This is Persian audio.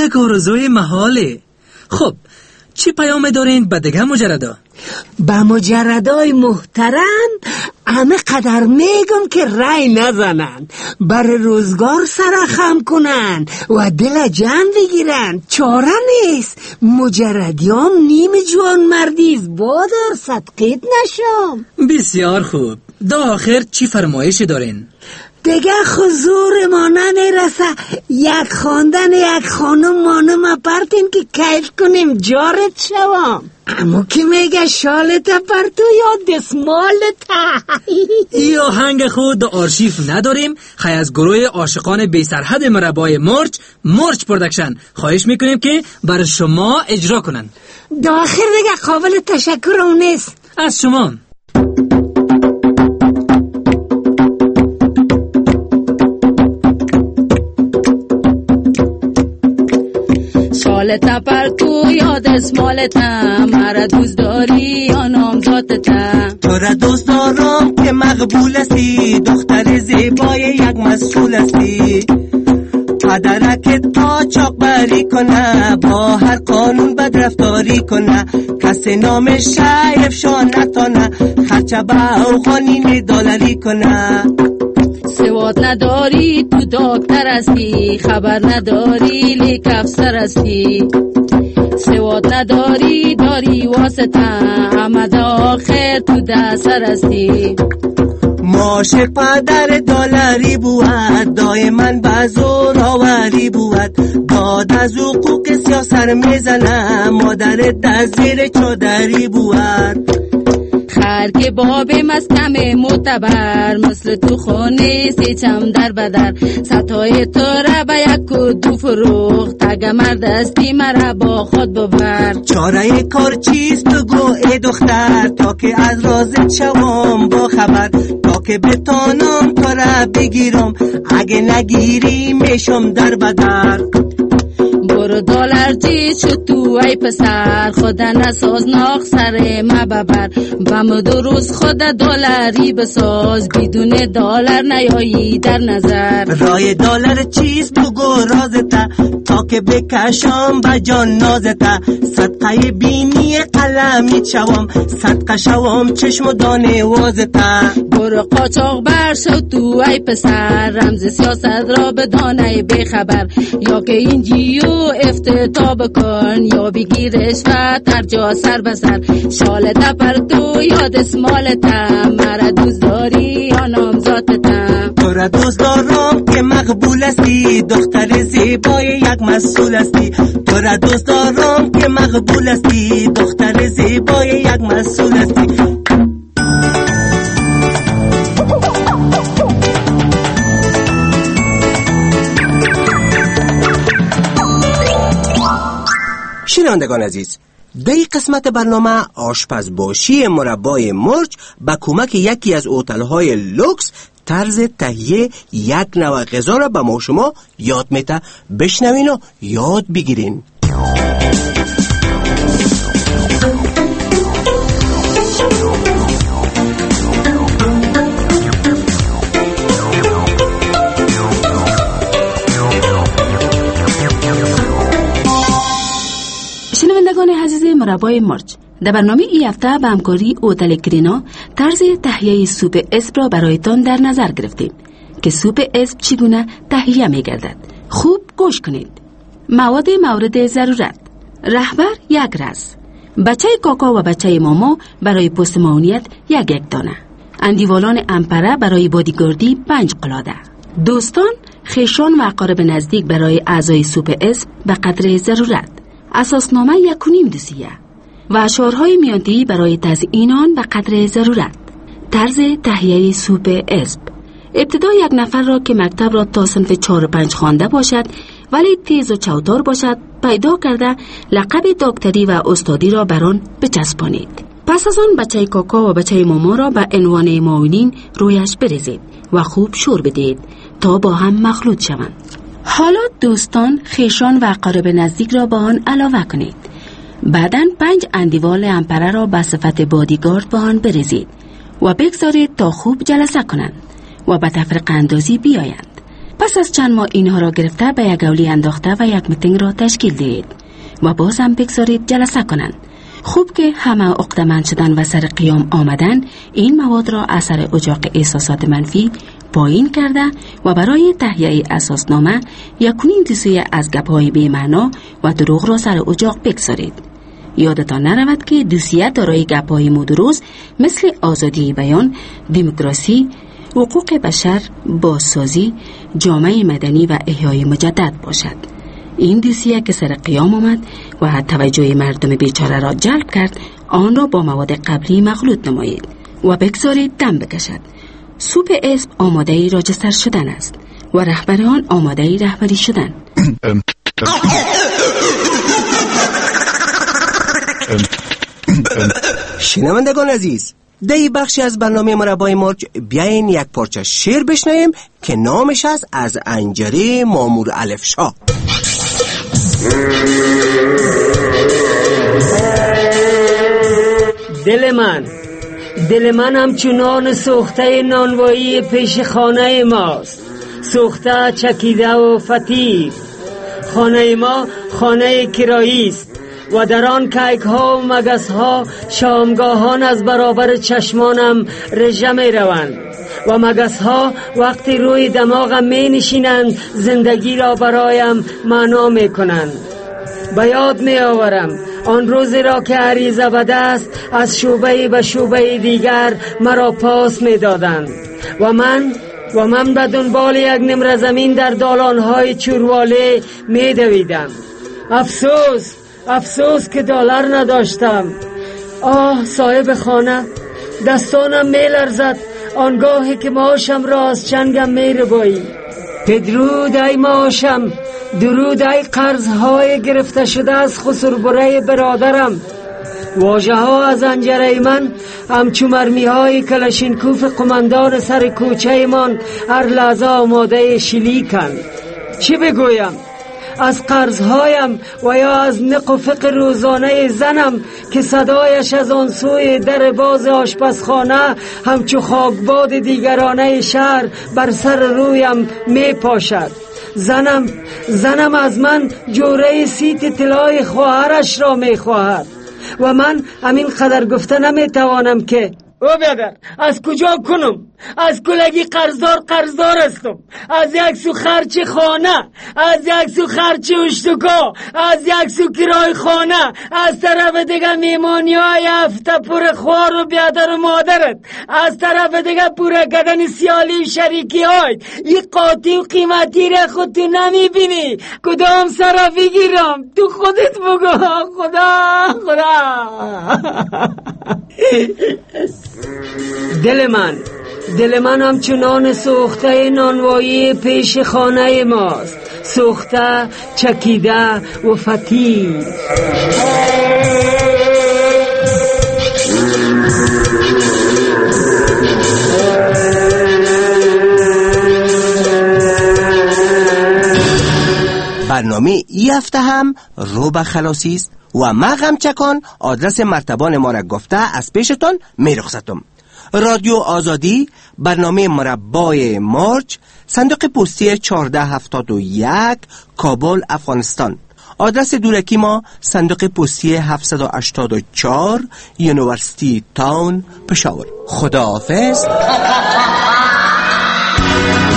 یک آرزوی محاله. خب چی پیام دارین به دیگه مجردا؟ به مجردای محترم همه قدر میگم که رای نزنن، بر روزگار سرخم کنن و دل جمع بگیرن. چاره نیست، مجردیام نیم جوان مردیز بادر صدقیت نشم. بسیار خوب، دا آخر چی فرمایش دارین؟ دیگه حضور ما نمیرسه، یک خواندن یک خانم مانم اپرتین که کیف کنیم جارت شوام. اما که میگه شالت پرتو یا دسمالت. ای آهنگ خود دا آرشیف نداریم. خی از گروه عاشقان بی سرحد مربای مرچ پرودکشن خواهش میکنیم که بر شما اجرا کنن. دا آخر دیگه قابل تشکر اون نیست. از شما. شالتا پرتو یاد اسمالتا، مرا دوست داری یا نامزادتا؟ تو را دوست دارم که مقبول هستی، دختر زیبای یک مسئول هستی. پدرکت قاچاق بری کنه، با هر قانون بدرفتاری کنه. کسی نامش افشا نتانه، خرچه به اوغانی دلاری کنه. سواد نداری تو دکتر هستی، خبر نداری لیک افسر هستی. سواد نداری داری واسطه، آمد آخر تو دستر هستی. ماش پدر دلاری بود، دایما به زور آوری بود. داد از حقوق سیاسر میزنه، مادر دزیر چادری بود. خرک باب مسکم معتبر، مثل تو خونه سیچم در بدر. ستای تو را به یک و دو فروخت، اگه مرد استی مرا با خود ببر. چاره کار چیست بگو ای دختر، تا که از رازت شوم با خبر. تا که بتانم تو را بگیرم، اگه نگیری میشم در بدر. برو دلار جی چو تو ای پسر، خدا نساز ناخ سر ما ببر. بم دو روز خدا دلاری بساز، بدون دلار نیایی در نظر. رای دلار چیست بگو رازتا، تا که بکشم با جان نازتا. صدقه بینی قلمی شوم، صدقه شوم چشم و دانه وازتا. برو قاچاق بر شو تو ای پسر، رمز سیاست را بدانه بخبر. یا که این جیو افتتا بکن، یا بگیرش و ترجا سر بسر. شالتا پرتو یاد اسمالتا، مرا دوست داری یا نامزادتا؟ تو را دوست دارم که مقبول هستی، دختر زیبای یک مسئول هستی. تو را دوست دارم که مقبول هستی، دختر زیبای یک مسئول هستی. شنوندگان عزیز، در این قسمت برنامه آشپزباشی مربای مرچ با کمک یکی از هتل‌های لوکس طرز تهیه یک نوع غذا را به ما شما یاد میده. بشنوین و یاد بگیرین. شنوندگان عزیز مربای مرچ، در برنامه این هفته به همکاری هتل گرینا طرز تهیه سوپ اسب را برایتان در نظر گرفتیم که سوپ اسب چگونه تهیه می گردد. خوب گوش کنید. مواد مورد ضرورت: رهبر 1 رس، بچه کاکا و بچه ماما برای پست معاونیت 1 دانه، اندیوالان امپره برای بادیگاردی 5 قلاده، دوستان، خویشان و اقارب نزدیک برای اعضای سوپ اسب به قدر ضرورت، اساسنامه 1.5 دوسیه و اشعارهای میانتهی برای تزیین آن به قدر ضرورت. طرز تهیه سوپ اسب: ابتدا 1 نفر را که مکتب را تا صنف 4 و 5 خوانده باشد ولی تیز و چوتار باشد پیدا کرده لقب دکتری و استادی را بر آن بچسبانید. پس از آن بچه کاکا و بچه ماما را به عنوان معاونین رویش بریزید و خوب شور بدهید تا با هم مخلوط شوند. حالا دوستان، خویشان و اقارب نزدیک را با آن علاوه کنید. بعداً 5 اندیوال امپره را به صفت بادیگارد با آن بریزید و بگذارید تا خوب جلسه کنند و به تفرقه اندازی بیایند. پس از چند ماه اینها را گرفته به یک گولی انداخته و یک میتینگ را تشکیل دهید و باز هم بگذارید جلسه کنند. خوب که همه عقده‌مند شدن و سر قیام آمدن، این مواد را اثر اجاق احساسات منفی پایین کرده و برای تهیه اساسنامه یکونین دوسیه از گپ‌های بی‌معنا و دروغ را سر اجاق بگذارید. یادتان نرود که دوسیه دارای گپ‌های مدروس مثل آزادی بیان، دموکراسی، حقوق بشر، بازسازی، جامعه مدنی و احیای مجدد باشد. این دوسیه که سر قیام آمد و توجه مردم بیچاره را جلب کرد، آن را با مواد قبلی مخلوط نمایید و بگذارید دم بکشد. سوپ اسب آماده ای راجستر شدن است و رهبران آماده ای رهبری شدن. شنوندگان عزیز، در این بخشی از برنامه مربای مرچ بیاین یک پارچه شعر بشنویم که نامش است از انجره مامور الفشا. دل من همچنان سوخته نانوایی پیش خانه ماست، سوخته، چکیده و فتیق. خانه ما خانه کرایی است و در آن کیک ها و مگس ها شامگاهان از برابر چشمانم رژه می روند و مگس ها وقتی روی دماغم می نشینند زندگی را برایم معنا می کنند. به یاد می آورم آن روزی را که عریضه به دست از شعبه به شعبه دیگر مرا پاس می دادند و من به دنبال یک نمره زمین در دالانهای چورواله می دویدم. افسوس که دلار نداشتم. آه صاحب خانه، دستانم می لرزد آنگاهی که معاشم را از چنگم می ربایی. بدرود ای معاشم، درود ای قرضهای گرفته شده از خسربره برادرم. واژه ها از انجره من همچو مرمی های کلاشینکوف قماندان سر کوچه من هر لحظه آماده شلیکند. چی بگویم؟ از قرضهایم و یا از نق و فق روزانه زنم که صدایش از آن سوی در باز آشپزخانه همچو خاکباد دیگرانه شهر بر سر رویم می پاشد. زنم از من جوره سیت طلای خواهرش را می خواهد و من همین قدر گفته نمی توانم که او برادر از کجا کنم؟ از کلگی قرضدار هستم. از یک سو خرچ خانه، از یک سو خرچ اشتکا، از یک سو کرای خانه، از طرف دیگه میمانی های هفته پر خوار و بیادر و مادرت، از طرف دیگه پوره کردن سیالی و شریکی های. این قاطی و قیمتی را خود تو نمی بینی؟ کدام صرفی گیرم؟ تو خودت بگو. خدا دل من همچنان سوخته نانوایی پیش خانه ماست، سوخته، چکیده و فتیق. برنامه ای هفته هم رو به خلاصی است و ما غمچکان آدرس مرتبان ما را گفته از پیشتان می رخصتم. رادیو آزادی، برنامه مربای مرچ، صندوق پستی 1471 کابل، افغانستان. آدرس دورکی ما صندوق پستی 784 یونیورسیتی تاون، پشاور. خداحافظ.